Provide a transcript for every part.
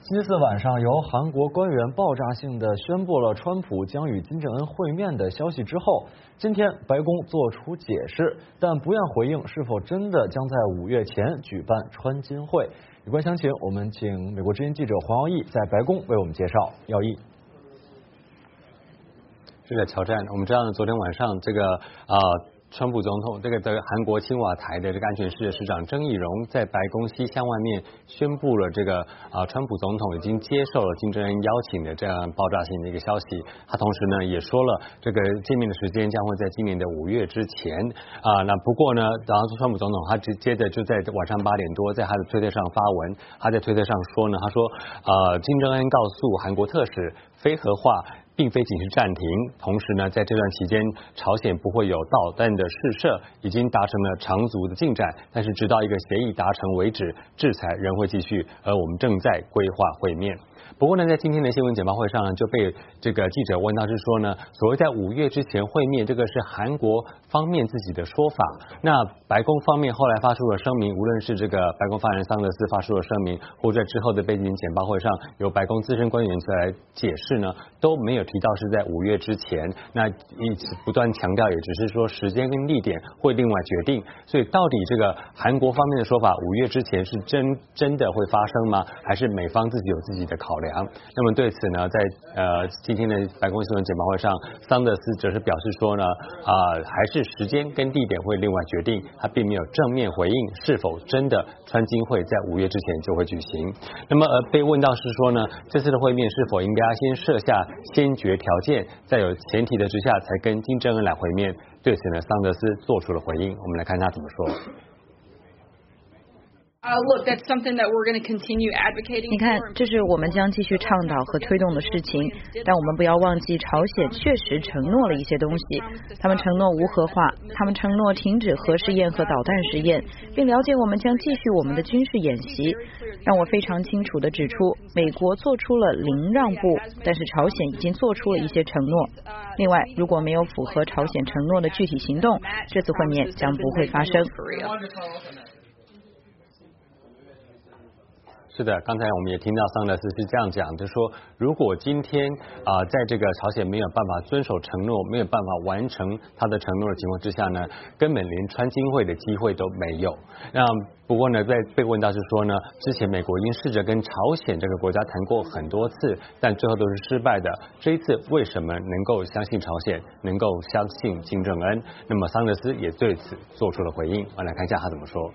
星期四晚上，由韩国官员爆炸性的宣布了川普将与金正恩会面的消息之后，今天白宫做出解释，但不愿回应是否真的将在5月前举办川金会。有关详情，我们请美国之音记者黄耀义在白宫为我们介绍。耀义。 是的，乔战，我们知道呢，昨天晚上这个川普总统这个韩国青瓦台的这个安全室的室长郑义溶在白宫西厢外面宣布了这个川普总统已经接受了金正恩邀请的这样爆炸性的一个消息。他同时呢也说了这个见面的时间将会在今年的5月之前那不过呢，然后川普总统他接着就在晚上8点多在他的推特上发文，他在推特上说呢，他说金正恩告诉韩国特使非核化并非仅是暂停，同时呢，在这段期间，朝鲜不会有导弹的试射，已经达成了长足的进展，但是直到一个协议达成为止，制裁仍会继续，而我们正在规划会面。不过呢，在今天的新闻简报会上呢，就被这个记者问到是说呢，所谓在5月之前会面，这个是韩国方面自己的说法。那白宫方面后来发出了声明，无论是这个白宫发言人桑德斯发出了声明，或者在之后的背景简报会上由白宫资深官员来解释呢，都没有提到是在5月之前。那一直不断强调，也只是说时间跟地点会另外决定。所以到底这个韩国方面的说法5月之前是真的会发生吗？还是美方自己有自己的考量？那么对此呢，在今天的白宫新闻简报会上，桑德斯则是表示说呢，还是时间跟地点会另外决定，他并没有正面回应是否真的川金会在5月之前就会举行。那么被问到是说呢，这次的会面是否应该先设下先决条件，在有前提的之下才跟金正恩来会面？对此呢，桑德斯做出了回应，我们来看他怎么说。 Look, that's something that we're going to continue advocating. 你看，这是我们将继续倡导和推动的事情，但我们不要忘记，朝鲜确实承诺了一些东西。他们承诺无核化，他们承诺停止核试验和导弹实验，并了解我们将继续我们的军事演习。让我非常清楚地指出，美国做出了零让步，但是朝鲜已经做出了一些承诺。另外，如果没有符合朝鲜承诺的具体行动，这次会面将不会发生。 是的，刚才我们也听到桑德斯是这样讲，就是说，如果今天在这个朝鲜没有办法遵守承诺，没有办法完成他的承诺的情况之下呢，根本连川金会的机会都没有。那不过呢，在被问到是说呢，之前美国已经试着跟朝鲜这个国家谈过很多次，但最后都是失败的。这一次为什么能够相信朝鲜，能够相信金正恩？那么桑德斯也对此做出了回应，我们来看一下他怎么说。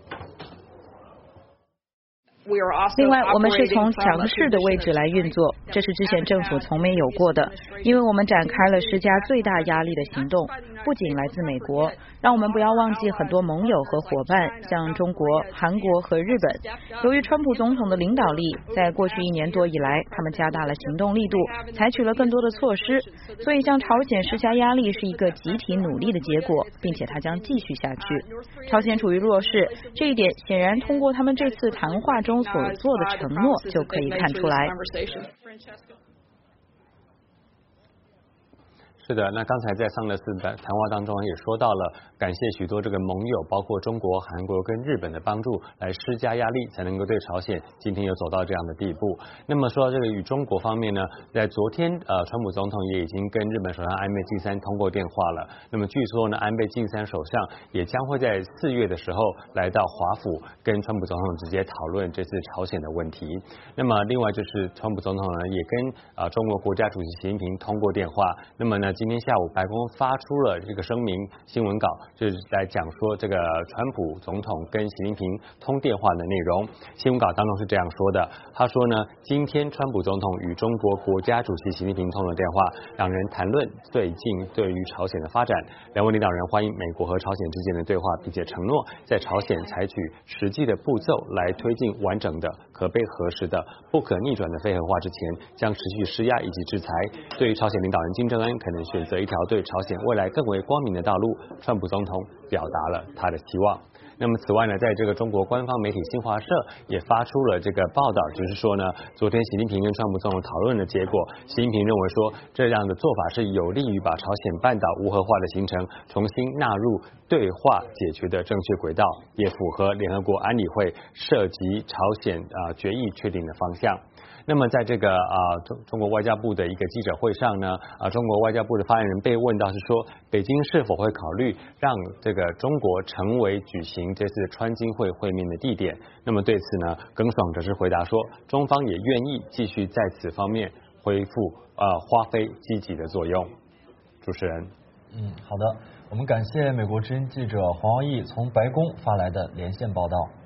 另外，我们是从强势的位置来运作，这是之前政府从没有过的，因为我们展开了施加最大压力的行动，不仅来自美国，让我们不要忘记很多盟友和伙伴，像中国、韩国和日本。由于川普总统的领导力，在过去1年多以来，他们加大了行动力度，采取了更多的措施，所以向朝鲜施加压力是一个集体努力的结果，并且它将继续下去。朝鲜处于弱势，这一点显然通过他们这次谈话中所做的承诺就可以看出来。 是的，那刚才在桑德斯的谈话当中也说到了，感谢许多这个盟友，包括中国、韩国跟日本的帮助，来施加压力，才能够对朝鲜今天有走到这样的地步。那么说到这个与中国方面呢，在昨天川普总统也已经跟日本首相安倍晋三通过电话了。那么据说呢，安倍晋三首相也将会在4月的时候来到华府，跟川普总统直接讨论这次朝鲜的问题。那么另外就是川普总统呢，也跟中国国家主席习近平通过电话。那么呢，今天下午白宫发出了这个声明新闻稿，就是来讲说这个川普总统跟习近平通电话的内容。新闻稿当中是这样说的，他说呢，今天川普总统与中国国家主席习近平通了电话，两人谈论最近对于朝鲜的发展。两位领导人欢迎美国和朝鲜之间的对话，并且承诺在朝鲜采取实际的步骤来推进完整的、可被核实的、不可逆转的非核化之前，将持续施压以及制裁。对于朝鲜领导人金正恩可能选择一条对朝鲜未来更为光明的道路，川普总统表达了他的期望。那么此外呢，在这个中国官方媒体新华社也发出了这个报道，就是说呢，昨天习近平跟川普总统讨论的结果，习近平认为说这样的做法是有利于把朝鲜半岛无核化的行程重新纳入对话解决的正确轨道，也符合联合国安理会涉及朝鲜决议确定的方向。 那么在这个中国外交部的一个记者会上呢，中国外交部的发言人被问到是说，北京是否会考虑让这个中国成为举行这次川金会会面的地点？那么对此呢，耿爽则是回答说，中方也愿意继续在此方面发挥积极的作用。主持人， 好的，我们感谢美国之音记者黄耀毅从白宫发来的连线报道。